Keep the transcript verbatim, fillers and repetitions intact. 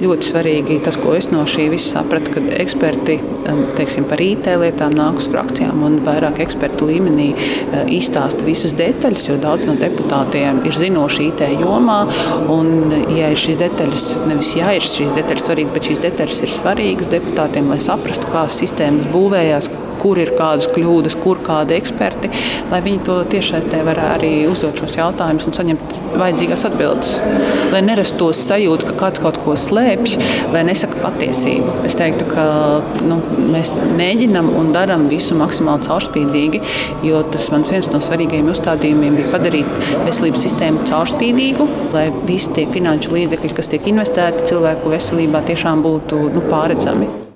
ļoti svarīgi tas, ko es no šī visa sapratu, kad eksperti, teiksim, par I T lietām nāk uz frakcijām un vairāk ekspertu līmenī izstāsta visas detaļas, jo daudz no deputātiem ir zinoši I T jomā. Un, ja ir šīs detaļas, nevis jā, ir šīs detaļas svarīgas, bet šīs detaļas ir svarīgas deputātiem, lai saprastu, kā sistēmas būvējās, kur ir kādas kļūdas, kur kādi eksperti, lai viņi to tiešsaistē var arī uzdot šos jautājumus un saņemt vajadzīgās atbildes. Lai nerastos sajūta, ka kāds kaut ko slēpj vai nesaka patiesību. Es teiktu, ka nu, mēs mēģinam un darām visu maksimāli caurspīdīgi, jo tas mans viens no svarīgajiem uzstādījumiem bija padarīt veselības sistēmu caurspīdīgu, lai visi tie finanšu līdzekļi, kas tiek investēti cilvēku veselībā, tiešām būtu nu, pārredzami.